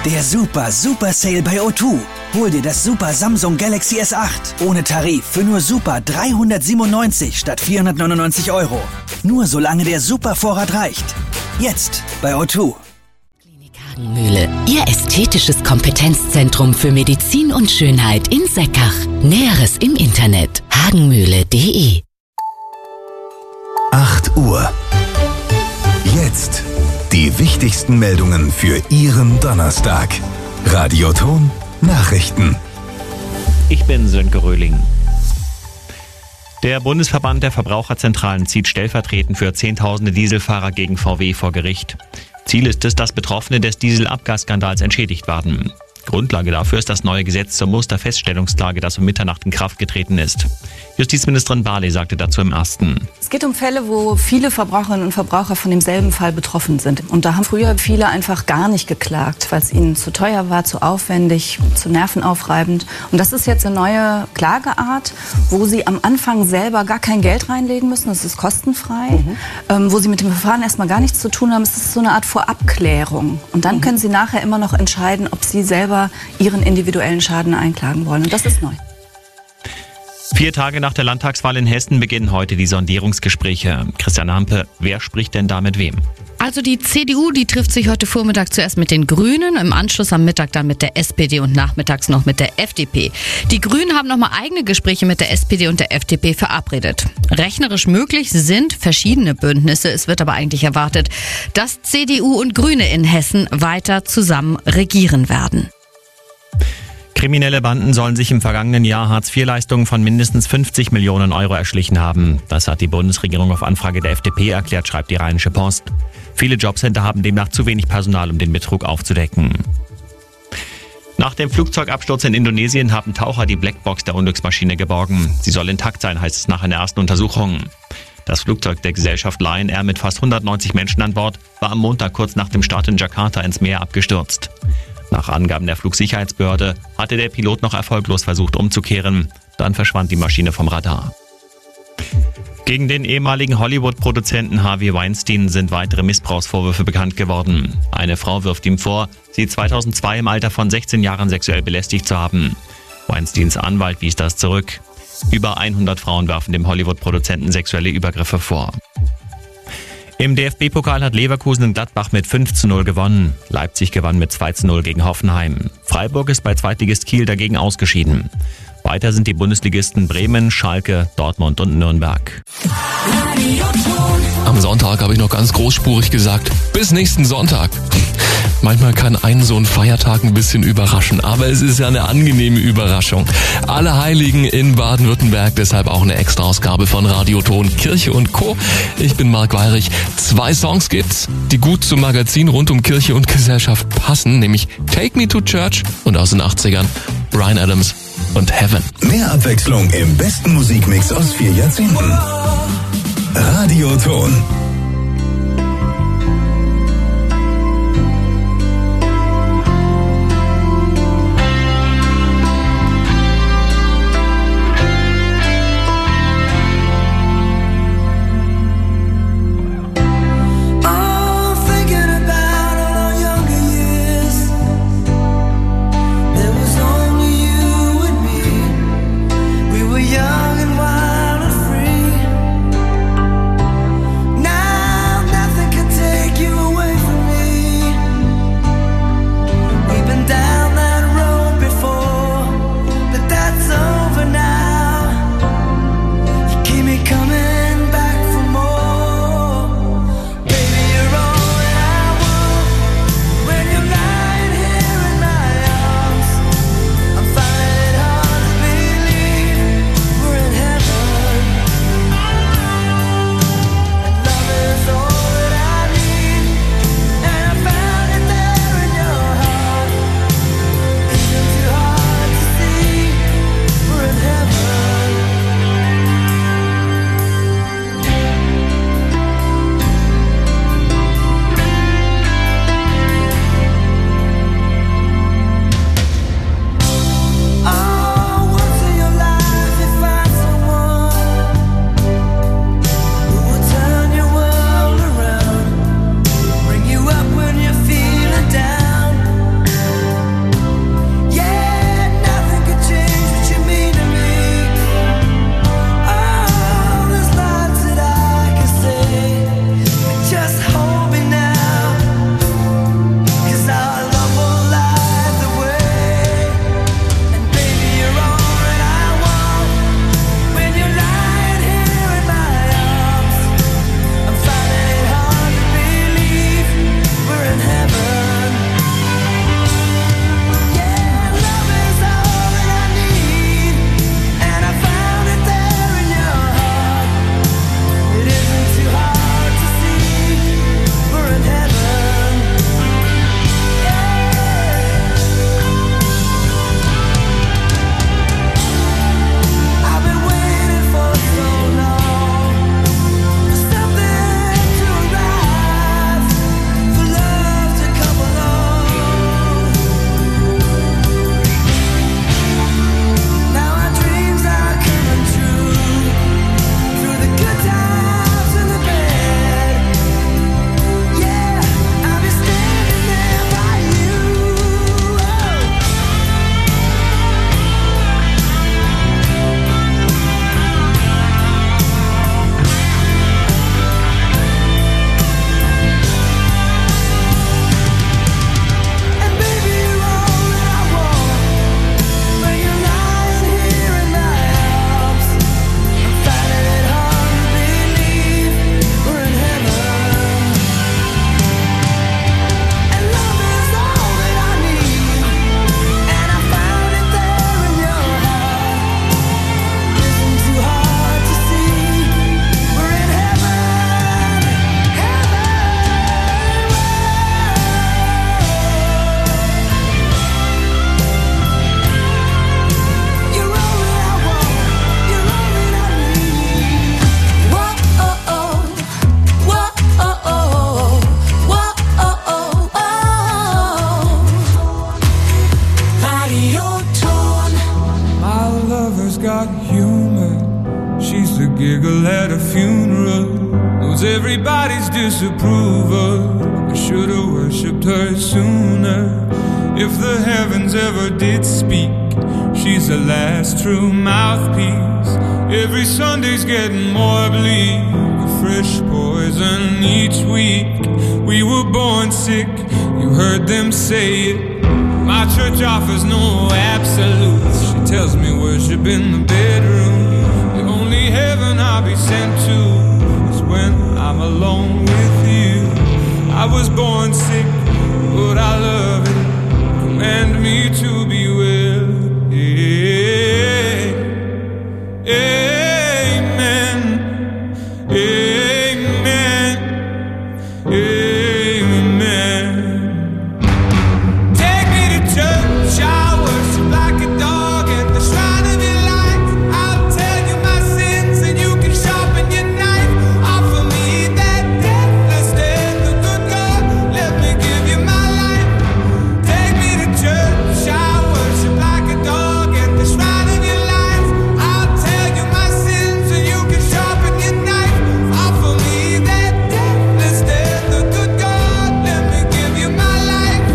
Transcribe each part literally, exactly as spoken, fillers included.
Der Super Super Sale bei O zwei. Hol dir das Super Samsung Galaxy S acht ohne Tarif für nur super dreihundertsiebenundneunzig statt vierhundertneunundneunzig Euro. Nur solange der Supervorrat reicht. Jetzt bei O zwei. Hagenmühle, Ihr ästhetisches Kompetenzzentrum für Medizin und Schönheit in Seckach. Näheres im Internet hagenmühle punkt de. acht Uhr. Jetzt die wichtigsten Meldungen für Ihren Donnerstag. Radioton Nachrichten. Ich bin Sönke Röhling. Der Bundesverband der Verbraucherzentralen zieht stellvertretend für Zehntausende Dieselfahrer gegen V W vor Gericht. Ziel ist es, dass Betroffene des Dieselabgasskandals entschädigt werden. Grundlage dafür ist das neue Gesetz zur Musterfeststellungsklage, das um Mitternacht in Kraft getreten ist. Justizministerin Barley sagte dazu im Ersten. Es geht um Fälle, wo viele Verbraucherinnen und Verbraucher von demselben Fall betroffen sind. Und da haben früher viele einfach gar nicht geklagt, weil es ihnen zu teuer war, zu aufwendig, zu nervenaufreibend. Und das ist jetzt eine neue Klageart, wo sie am Anfang selber gar kein Geld reinlegen müssen. Das ist kostenfrei. Mhm. Ähm, wo sie mit dem Verfahren erstmal gar nichts zu tun haben. Es ist so eine Art Vorabklärung. Und dann mhm. können sie nachher immer noch entscheiden, ob sie selber ihren individuellen Schaden einklagen wollen. Und das ist neu. Vier Tage nach der Landtagswahl in Hessen beginnen heute die Sondierungsgespräche. Christiane Hampe, wer spricht denn da mit wem? Also die C D U, die trifft sich heute Vormittag zuerst mit den Grünen, im Anschluss am Mittag dann mit der S P D und nachmittags noch mit der F D P. Die Grünen haben nochmal eigene Gespräche mit der S P D und der F D P verabredet. Rechnerisch möglich sind verschiedene Bündnisse. Es wird aber eigentlich erwartet, dass C D U und Grüne in Hessen weiter zusammen regieren werden. Kriminelle Banden sollen sich im vergangenen Jahr Hartz vier Leistungen von mindestens fünfzig Millionen Euro erschlichen haben. Das hat die Bundesregierung auf Anfrage der F D P erklärt, schreibt die Rheinische Post. Viele Jobcenter haben demnach zu wenig Personal, um den Betrug aufzudecken. Nach dem Flugzeugabsturz in Indonesien haben Taucher die Blackbox der Unglücksmaschine geborgen. Sie soll intakt sein, heißt es nach einer ersten Untersuchung. Das Flugzeug der Gesellschaft Lion Air mit fast hundertneunzig Menschen an Bord war am Montag kurz nach dem Start in Jakarta ins Meer abgestürzt. Nach Angaben der Flugsicherheitsbehörde hatte der Pilot noch erfolglos versucht umzukehren. Dann verschwand die Maschine vom Radar. Gegen den ehemaligen Hollywood-Produzenten Harvey Weinstein sind weitere Missbrauchsvorwürfe bekannt geworden. Eine Frau wirft ihm vor, sie zweitausendzwei im Alter von sechzehn Jahren sexuell belästigt zu haben. Weinsteins Anwalt wies das zurück. Über hundert Frauen werfen dem Hollywood-Produzenten sexuelle Übergriffe vor. Im D F B-Pokal hat Leverkusen in Gladbach mit fünf zu null gewonnen. Leipzig gewann mit zwei zu null gegen Hoffenheim. Freiburg ist bei Zweitligist Kiel dagegen ausgeschieden. Weiter sind die Bundesligisten Bremen, Schalke, Dortmund und Nürnberg. Am Sonntag habe ich noch ganz großspurig gesagt, bis nächsten Sonntag. Manchmal kann einen so ein Feiertag ein bisschen überraschen, aber es ist ja eine angenehme Überraschung. Alle Heiligen in Baden-Württemberg, deshalb auch eine Extra-Ausgabe von Radioton Kirche und Co. Ich bin Marc Weirich. Zwei Songs gibt's, die gut zum Magazin rund um Kirche und Gesellschaft passen, nämlich Take Me to Church und aus den achtzigern Bryan Adams und Heaven. Mehr Abwechslung im besten Musikmix aus vier Jahrzehnten. Radioton. Young and wild and free. Now everybody's disapproval. I should've worshipped her sooner. If the heavens ever did speak, she's the last true mouthpiece. Every Sunday's getting more bleak, a fresh poison each week. We were born sick, you heard them say it. My church offers no absolutes. She tells me worship in the bedroom. The only heaven I'll be sent to is when I'm alone with you. I was born sick, but I love it. Command me to be well. Yeah. Amen. Amen. Amen. Take me to church, I worship like a dog at the shrine of your light. I'll tell you my sins and you can sharpen your knife. Offer me that deathless death, the good God, let me give you my life. Take me to church, I worship like a dog at the shrine of your life. I'll tell you my sins and you can sharpen your knife. Offer me that deathless death, the good God, let me give you my life.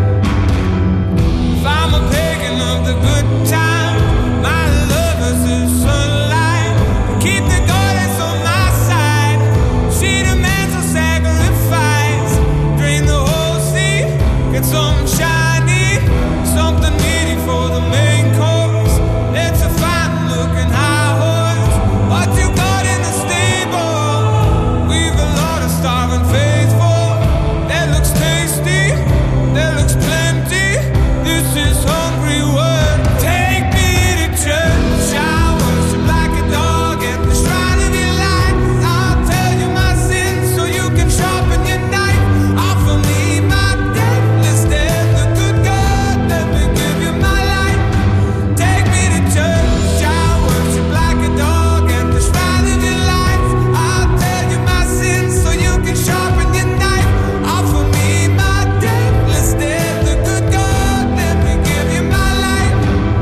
If I'm a pagan of the good time, my love is the sunlight. Keep the goddess on my side. She demands a sacrifice. Drain the whole sea, get something shiny, something meaty for the main course. Let's a fine looking high horse. What you got in the stable? We've a lot of starving faithful. That looks tasty, that looks plenty. This is hungry work. Take me to church, I worship like a dog at the shrine of your light. I'll tell you my sins so you can sharpen your knife. Offer me my deathless death, the good God, let me give you my life. Take me to church, I worship like a dog at the shrine of your light. I'll tell you my sins so you can sharpen your knife. Offer me my deathless death, the good God, let me give you my life.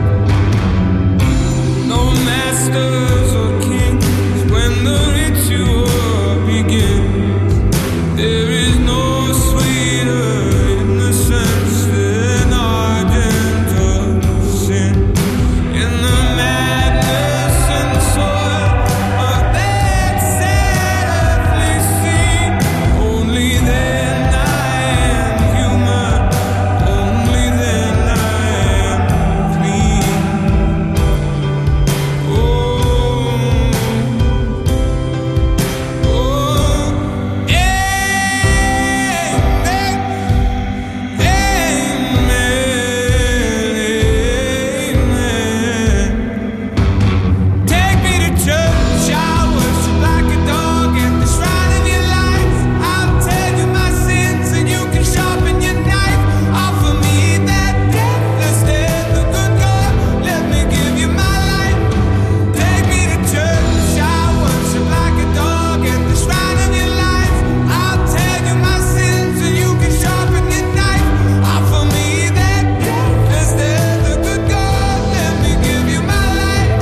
No masters or kings when the ritual begins. There is no sweeter innocence than ardent of sin. In the madness and soil of that sad earthly scene, only then I am human, only then I am clean. Oh, oh, amen, amen. Take me to church, I worship like a dog at the shrine of your life. I'll tell you my sins and you can sharpen your knife. Offer me that deathless death, the good God, let me give you my life. Take me to church, I worship like a dog at the shrine of your life. I'll tell you my sins and you can sharpen your knife. Offer me that deathless death, the good God, let me give you my life.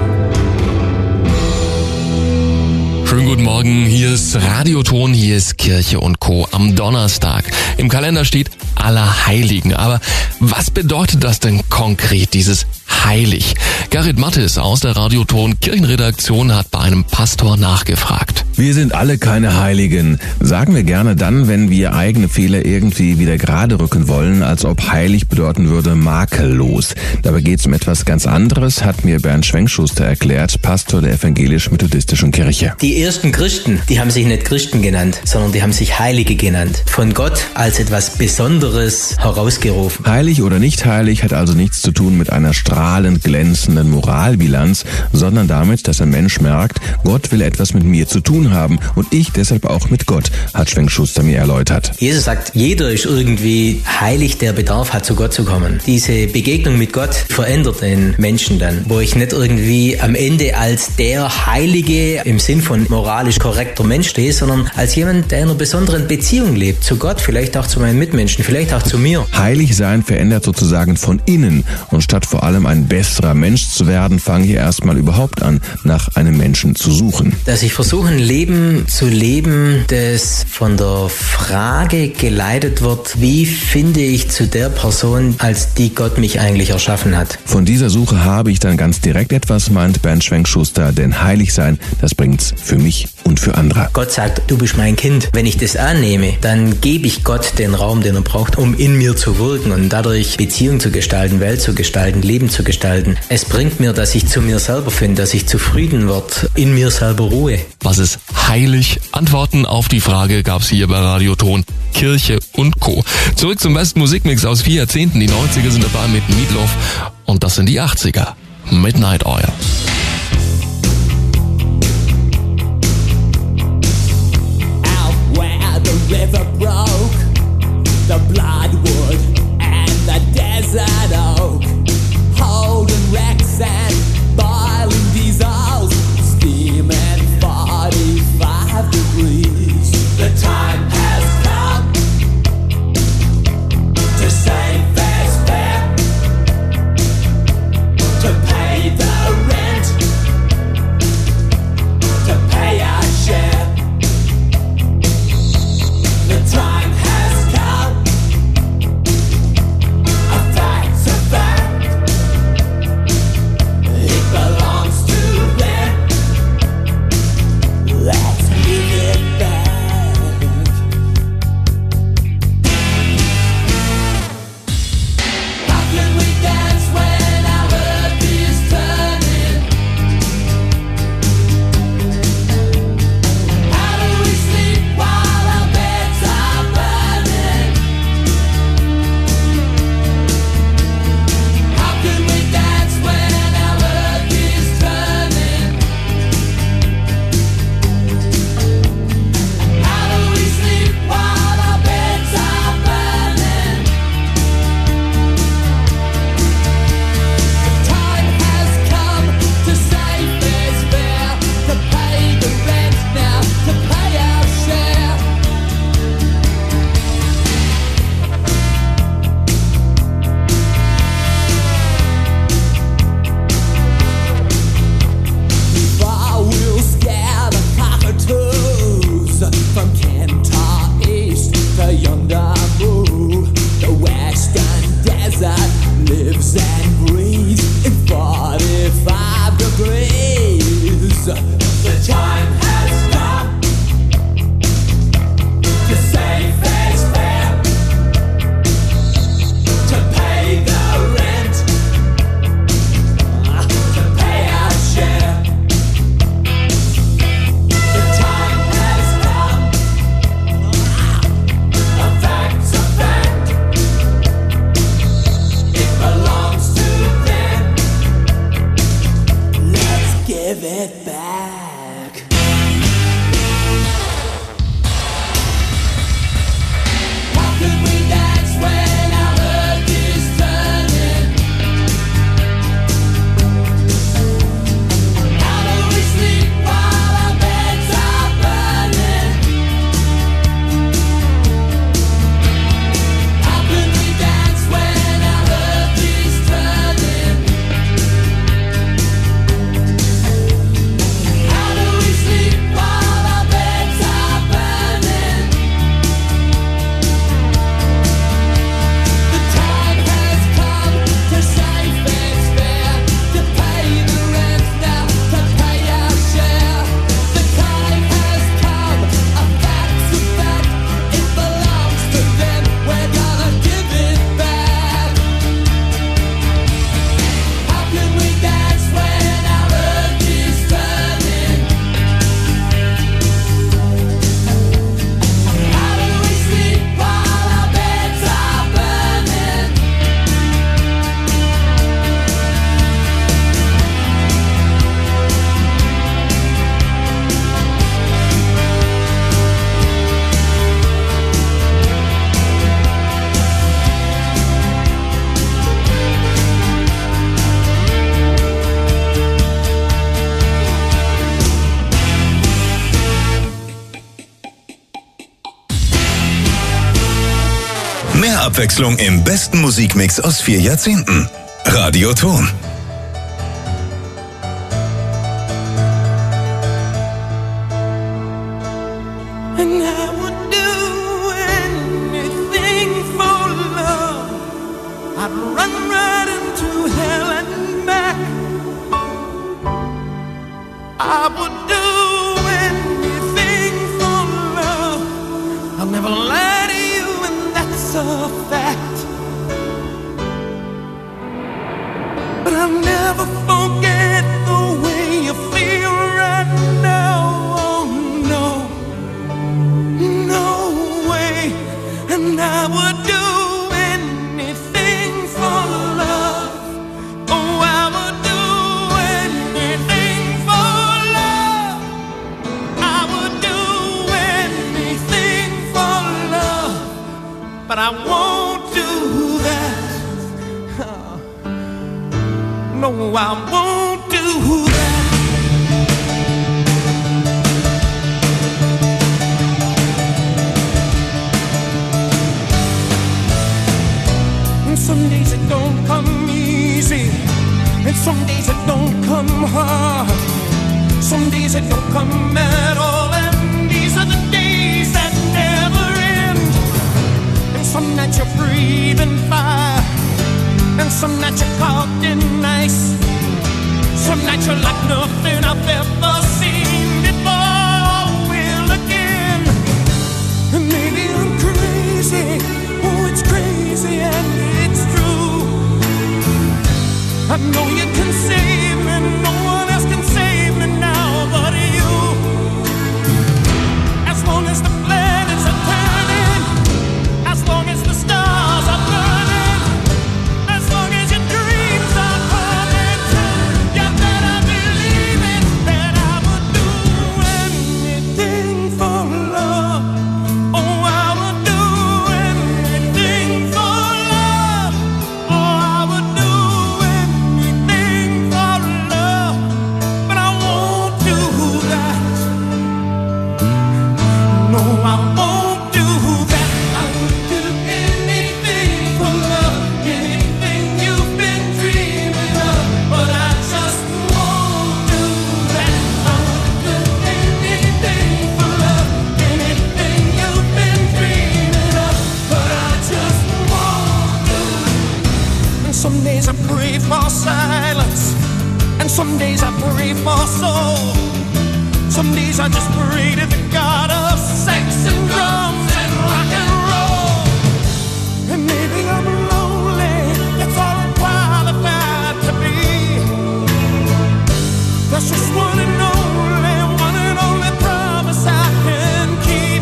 Schönen guten Morgen, hier ist Radioton, hier ist Kirche und Co. am Donnerstag. Im Kalender steht Allerheiligen. Aber was bedeutet das denn konkret, dieses heilig? Gerrit Mattes aus der Radioton Kirchenredaktion hat bei einem Pastor nachgefragt. Wir sind alle keine Heiligen. Sagen wir gerne dann, wenn wir eigene Fehler irgendwie wieder gerade rücken wollen, als ob heilig bedeuten würde makellos. Dabei geht es um etwas ganz anderes, hat mir Bernd Schwenkschuster erklärt, Pastor der evangelisch-methodistischen Kirche. Die ersten Christen, die haben sich nicht Christen genannt, sondern die haben sich Heilige genannt. Von Gott als etwas Besonderes herausgerufen. Heilig oder nicht heilig hat also nichts zu tun mit einer strahlend glänzenden Moralbilanz, sondern damit, dass ein Mensch merkt, Gott will etwas mit mir zu tun haben und ich deshalb auch mit Gott, hat Schwenkschuster mir erläutert. Jesus sagt, jeder ist irgendwie heilig, der Bedarf hat, zu Gott zu kommen. Diese Begegnung mit Gott verändert den Menschen dann, wo ich nicht irgendwie am Ende als der Heilige im Sinn von moralisch korrekter Mensch stehe, sondern als jemand, der in einer besonderen Beziehung lebt, zu Gott, vielleicht auch zu meinen Mitmenschen, vielleicht auch zu mir. Heilig sein verändert sozusagen von innen und statt vor allem ein ein besserer Mensch zu werden, fange ich erstmal überhaupt an, nach einem Menschen zu suchen. Dass ich versuche, ein Leben zu leben, das von der Frage geleitet wird, wie finde ich zu der Person, als die Gott mich eigentlich erschaffen hat. Von dieser Suche habe ich dann ganz direkt etwas, meint Bernd Schwenk-Schuster, denn heilig sein, das bringt's für mich und für andere. Gott sagt, du bist mein Kind. Wenn ich das annehme, dann gebe ich Gott den Raum, den er braucht, um in mir zu wirken und dadurch Beziehung zu gestalten, Welt zu gestalten, Leben zu gestalten. Es bringt mir, dass ich zu mir selber finde, dass ich zufrieden werde, in mir selber Ruhe. Was ist heilig? Antworten auf die Frage gab's hier bei Radioton, Kirche und Co. Zurück zum besten Musikmix aus vier Jahrzehnten. Die neunziger sind dabei mit Meatloaf und das sind die achtziger. Midnight Oil. Out where the river broke, the bloodwood and the desert oak, holding wrecks and boiling diesels, steaming forty-five degrees. The time has come to save this fair, to pay the rent, to pay our share. The time has come, a fact's a fact, it belongs to them, let's give it back. How can we dance when our earth is turning? How do we sleep while our beds are burning? How can we dance when our earth is turning? How do we sleep while our beds are burning? The time has come to save this fare, to pay the rent now, to pay our share. Before we'll scare the cockatoos from Kentar East to yonder Moo, the western desert lives and breathes in forty-five degrees. The time has come to save this fare, to pay the rent, to pay our share. The time has come, a fact's a fact, it belongs to them, let's give it back. How can we dance when our earth is turning? How do we sleep while our beds are burning? How can we dance when our earth is turning? How do we sleep while our beds are burning? The time has come to save this fare, to pay the rent now, to pay our share. The time has come, a fact's a fact, it belongs to them, we're gonna give it back. How can we dance when our earth is turning? How do we sleep while our beds are burning? Mehr Abwechslung im besten Musikmix aus vier Jahrzehnten. Radioton. I'll never forget the way you feel right now. Oh no, no way. And I would do anything for love. Oh, I would do anything for love. I would do anything for love. But I won't do that. No, I won't do that. And some days it don't come easy, and some days it don't come hard. Some days it don't come at all, and these are the days that never end. And some nights you're breathing fire, and some nights you're caught in ice. Some nights you're like nothing I've ever seen before. Will again. And maybe I'm crazy. Oh, it's crazy and it's true. I know you can save me. No one else can save me now but you. As long as the planets are turning, as long as the stars are burning, as long as your dreams are coming true, you better believe it, that I would do anything for love. Oh, I would do anything for love. Oh, I would do anything for love. But I won't do that. No, I won't do that. I would do anything for love, anything you've been dreaming of. But I just won't do that. I would do anything for love, anything you've been dreaming of. But I just won't do it. And some days I pray for silence, and some days I pray for soul. Some days I just pray to the God of sex and drums and rock and roll. And maybe I'm lonely, that's all I'm qualified to be. That's just one and only, one and only promise I can keep.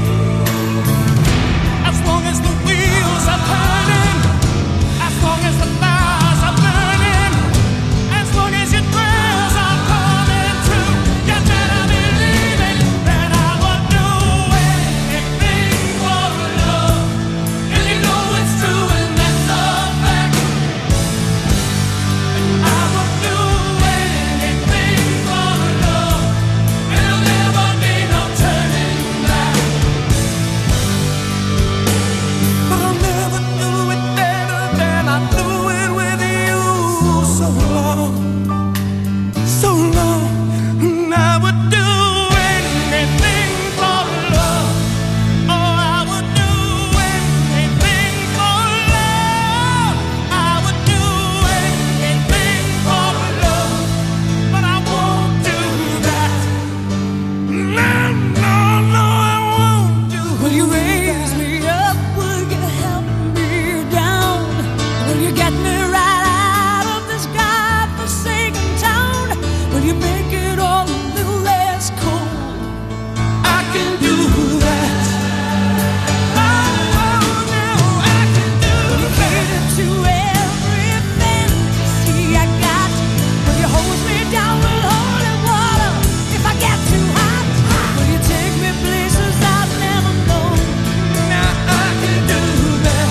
As long as the wheels are turning, as long as the fires are burning, as long as your prayers are coming true, you better believe it, that I would do anything for love. And you know it's true, and that's a fact. I would do anything for love, and there'll never be no turning back. But I'll never do it better than I do it with you. So long, so long, and I would do anything for love. Oh, I would do anything for love. I would do anything for love, but I won't do that. No, no, no, I won't do that. Will you raise me up? Will you help me down? Will you get me right out of this godforsaken town? Will you make it all a little less cold? I can do that. Oh, no, I can do that. To every fantasy I got, will you hold me down with holy water if I get too hot? Will you take me places I've never known? Now I can do that.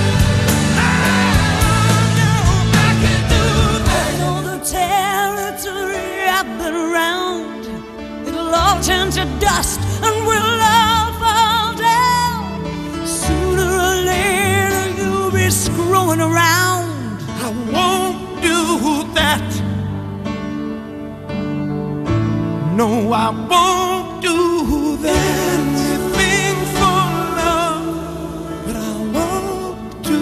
Oh, no, I can do that. I know the territory I've been around. It'll all turn to dust and we'll all fall down. Sooner or later you'll be screwing around. I won't do that. No, I won't do that. Anything for love, but I won't do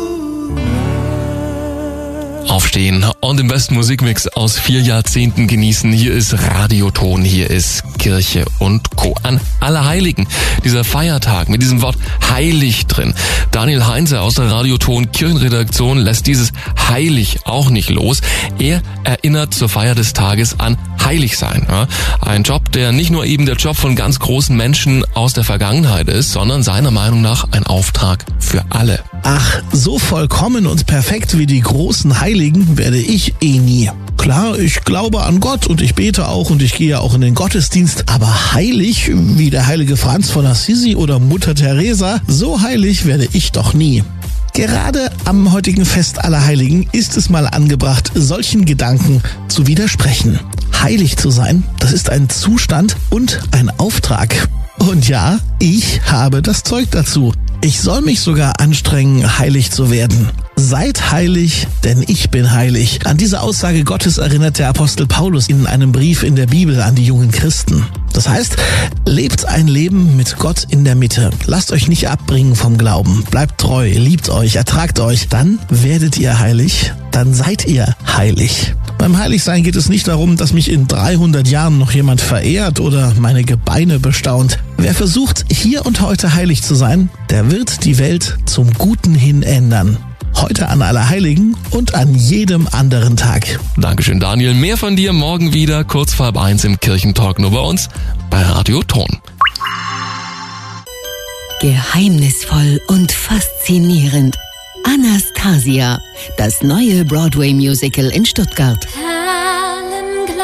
that. Aufstehen und den besten Musikmix aus vier Jahrzehnten genießen. Hier ist Radioton, hier ist Kirche und Co. An Allerheiligen. Dieser Feiertag mit diesem Wort heilig drin. Daniel Heinze aus der Radioton Kirchenredaktion lässt dieses heilig auch nicht los. Er erinnert zur Feier des Tages an Heiligsein. Ja? Ein Job, der nicht nur eben der Job von ganz großen Menschen aus der Vergangenheit ist, sondern seiner Meinung nach ein Auftrag für alle. Ach, so vollkommen und perfekt wie die großen Heiligen werde ich eh nie. Klar, ich glaube an Gott und ich bete auch und ich gehe auch in den Gottesdienst, aber heilig wie der heilige Franz von Assisi oder Mutter Teresa, so heilig werde ich doch nie. Gerade am heutigen Fest aller Heiligen ist es mal angebracht, solchen Gedanken zu widersprechen. Heilig zu sein, das ist ein Zustand und ein Auftrag. Und ja, ich habe das Zeug dazu. Ich soll mich sogar anstrengen, heilig zu werden. Seid heilig, denn ich bin heilig. An diese Aussage Gottes erinnert der Apostel Paulus in einem Brief in der Bibel an die jungen Christen. Das heißt, lebt ein Leben mit Gott in der Mitte. Lasst euch nicht abbringen vom Glauben. Bleibt treu, liebt euch, ertragt euch. Dann werdet ihr heilig, dann seid ihr heilig. Beim Heiligsein geht es nicht darum, dass mich in dreihundert Jahren noch jemand verehrt oder meine Gebeine bestaunt. Wer versucht, hier und heute heilig zu sein, der wird die Welt zum Guten hin ändern. Heute an Allerheiligen und an jedem anderen Tag. Dankeschön, Daniel. Mehr von dir morgen wieder, kurz vor halb eins im Kirchentalk, nur bei uns bei Radio Ton. Geheimnisvoll und faszinierend. Anastasia, das neue Broadway-Musical in Stuttgart. Perlenglanz,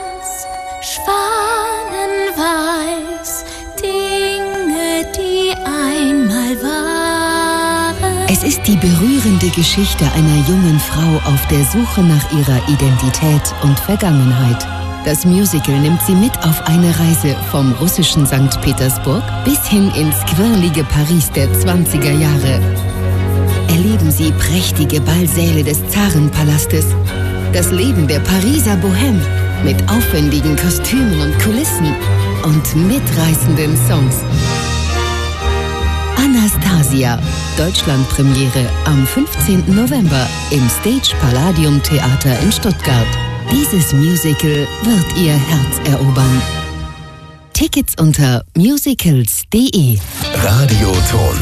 Schwanenweiß, Dinge, die einmal waren. Es ist die berührende Geschichte einer jungen Frau auf der Suche nach ihrer Identität und Vergangenheit. Das Musical nimmt sie mit auf eine Reise vom russischen Sankt Petersburg bis hin ins quirlige Paris der zwanziger Jahre. Erleben Sie prächtige Ballsäle des Zarenpalastes, das Leben der Pariser Bohème mit aufwendigen Kostümen und Kulissen und mitreißenden Songs. Anastasia, Deutschlandpremiere am fünfzehnten November im Stage Palladium Theater in Stuttgart. Dieses Musical wird Ihr Herz erobern. Tickets unter musicals punkt de. Radio Ton.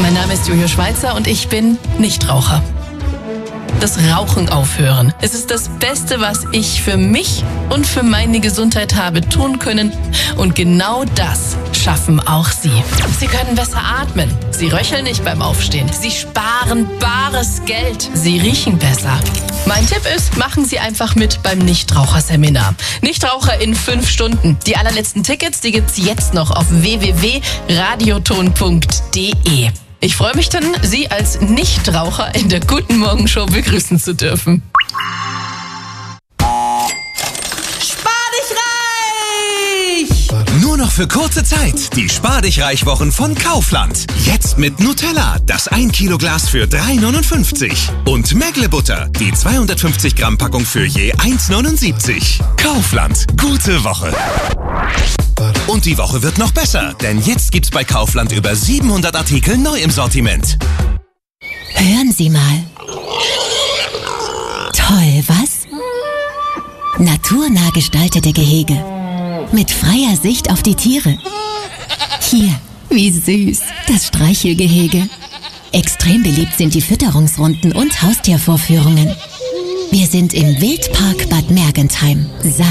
Mein Name ist Julia Schweizer und ich bin Nichtraucher. Das Rauchen aufhören. Es ist das Beste, was ich für mich und für meine Gesundheit habe tun können. Und genau das schaffen auch Sie. Sie können besser atmen. Sie röcheln nicht beim Aufstehen. Sie sparen bares Geld. Sie riechen besser. Mein Tipp ist, machen Sie einfach mit beim Nichtraucherseminar. Nichtraucher in fünf Stunden. Die allerletzten Tickets, die gibt's jetzt noch auf w w w punkt radioton punkt d e. Ich freue mich dann, Sie als Nichtraucher in der Guten Morgen Show begrüßen zu dürfen. Spar dich reich! Nur noch für kurze Zeit. Die Spar dich reich Wochen von Kaufland. Jetzt mit Nutella, das ein Kilo Glas für drei neunundfünfzig. Und Megle Butter, die zweihundertfünfzig Gramm Packung für je eins neunundsiebzig. Kaufland, gute Woche. Und die Woche wird noch besser, denn jetzt gibt's bei Kaufland über siebenhundert Artikel neu im Sortiment. Hören Sie mal. Toll, was? Naturnah gestaltete Gehege. Mit freier Sicht auf die Tiere. Hier, wie süß, das Streichelgehege. Extrem beliebt sind die Fütterungsrunden und Haustiervorführungen. Wir sind im Wildpark Bad Mergentheim.